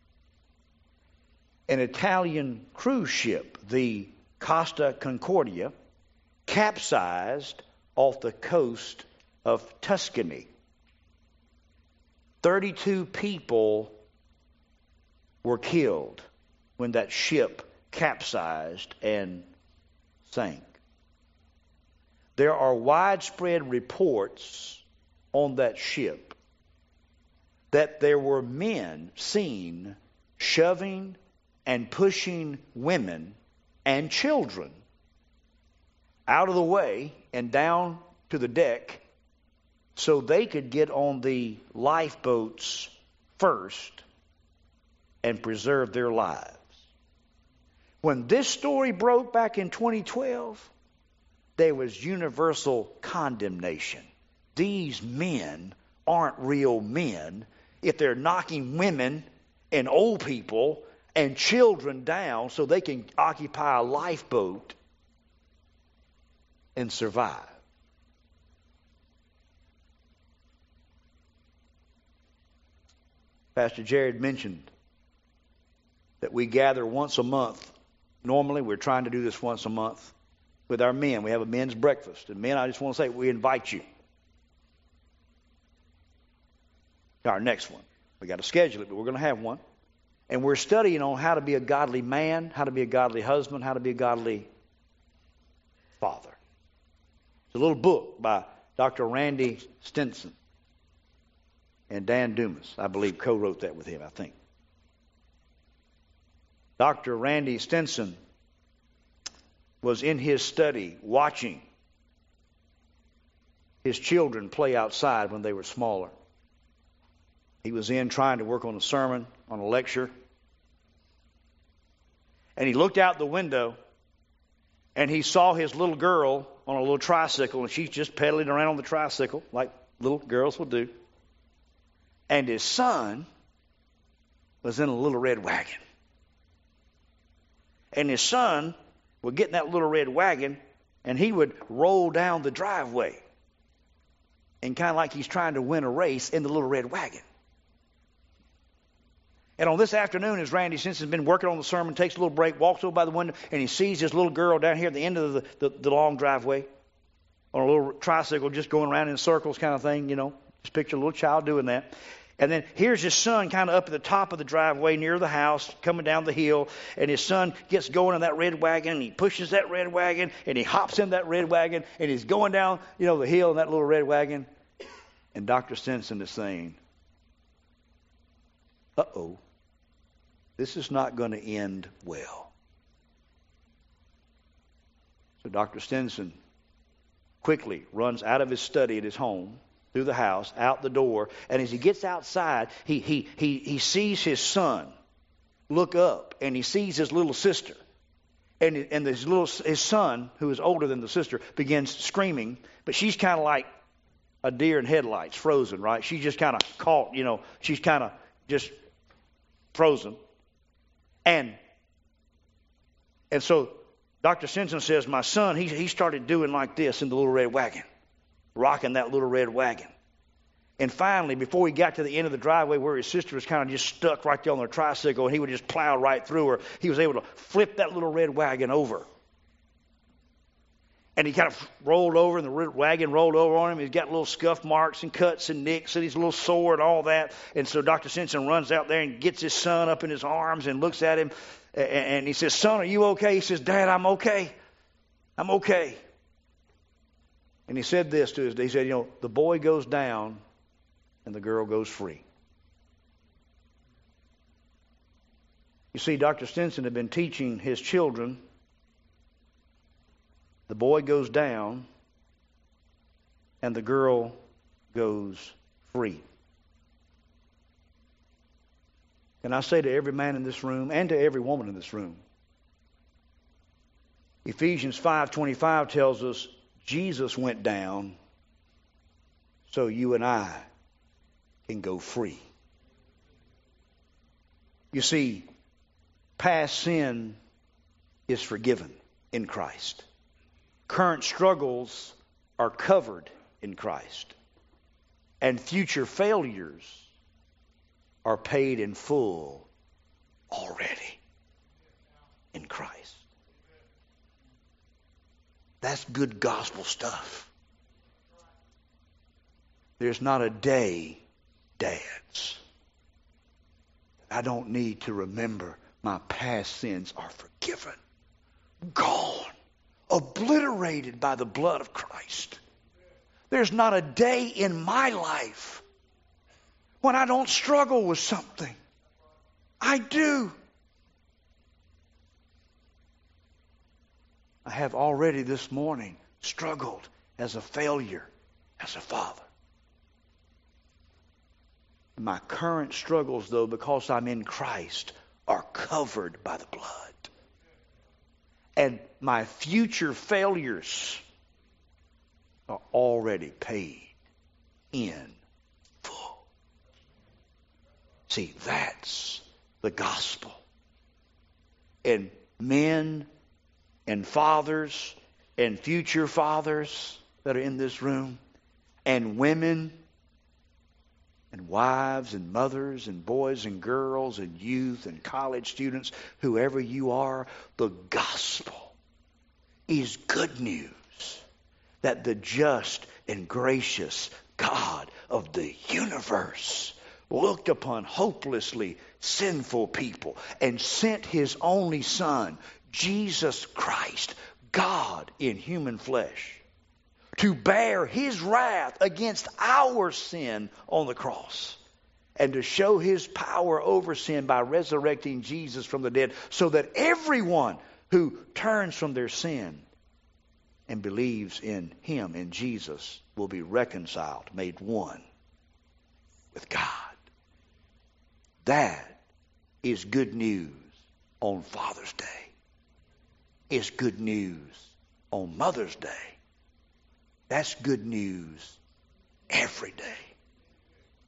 Speaker 1: an Italian cruise ship, the Costa Concordia, capsized off the coast of Tuscany. thirty-two people were killed when that ship capsized and sank. There are widespread reports on that ship that there were men seen shoving and pushing women and children out of the way and down to the deck so they could get on the lifeboats first and preserve their lives. When this story broke back in twenty twelve, there was universal condemnation. These men aren't real men if they're knocking women and old people and children down so they can occupy a lifeboat and survive. Pastor Jared mentioned that we gather once a month. Normally, we're trying to do this once a month with our men. We have a men's breakfast. And men, I just want to say, we invite you to our next one. We got to schedule it, but we're going to have one. And we're studying on how to be a godly man, how to be a godly husband, how to be a godly father. It's a little book by Doctor Randy Stinson and Dan Dumas. I believe co-wrote that with him, I think. Doctor Randy Stinson was in his study watching his children play outside when they were smaller. He was in trying to work on a sermon, on a lecture. And he looked out the window and he saw his little girl on a little tricycle, and she's just pedaling around on the tricycle like little girls will do. And his son was in a little red wagon. And his son would get in that little red wagon and he would roll down the driveway. And kind of like he's trying to win a race in the little red wagon. And on this afternoon, as Randy Stinson's been working on the sermon, takes a little break, walks over by the window, and he sees this little girl down here at the end of the, the, the long driveway on a little tricycle just going around in circles kind of thing, you know. Just picture a little child doing that. And then here's his son kind of up at the top of the driveway near the house, coming down the hill. And his son gets going in that red wagon, and he pushes that red wagon, and he hops in that red wagon, and he's going down, you know, the hill in that little red wagon. And Doctor Stinson is saying, uh-oh, this is not going to end well. So Doctor Stinson quickly runs out of his study at his home, through the house, out the door, and as he gets outside, he he he he sees his son look up, and he sees his little sister, and and his little his son, who is older than the sister, begins screaming, but she's kind of like a deer in headlights, frozen, right? She's just kind of caught, you know, she's kind of just frozen, and and so Doctor Stinson says, my son, he he started doing like this in the little red wagon. Rocking that little red wagon. And finally, before he got to the end of the driveway where his sister was kind of just stuck right there on their tricycle, and he would just plow right through her, he was able to flip that little red wagon over. And he kind of rolled over, and the red wagon rolled over on him. He's got little scuff marks and cuts and nicks, and he's a little sore and all that. And so Doctor Stinson runs out there and gets his son up in his arms and looks at him, and he says, son, are you okay? He says, Dad, I'm okay. I'm okay. And he said this to us. He said, you know, the boy goes down and the girl goes free. You see, Doctor Stinson had been teaching his children, the boy goes down and the girl goes free. And I say to every man in this room and to every woman in this room, Ephesians five twenty-five tells us, Jesus went down so you and I can go free. You see, past sin is forgiven in Christ. Current struggles are covered in Christ. And future failures are paid in full already in Christ. That's good gospel stuff. There's not a day, dads, I don't need to remember my past sins are forgiven. forgiven, gone, obliterated by the blood of Christ. There's not a day in my life when I don't struggle with something. I do. I have already this morning struggled as a failure, as a father. My current struggles, though, because I'm in Christ, are covered by the blood. And my future failures are already paid in full. See, that's the gospel. And men and fathers and future fathers that are in this room, and women and wives and mothers and boys and girls and youth and college students, whoever you are, the gospel is good news that the just and gracious God of the universe looked upon hopelessly sinful people and sent his only Son, Jesus Christ, God in human flesh, to bear his wrath against our sin on the cross, and to show his power over sin by resurrecting Jesus from the dead, so that everyone who turns from their sin and believes in him, in Jesus, will be reconciled, made one with God. That is good news on Father's Day. It's good news on Mother's Day. That's good news every day.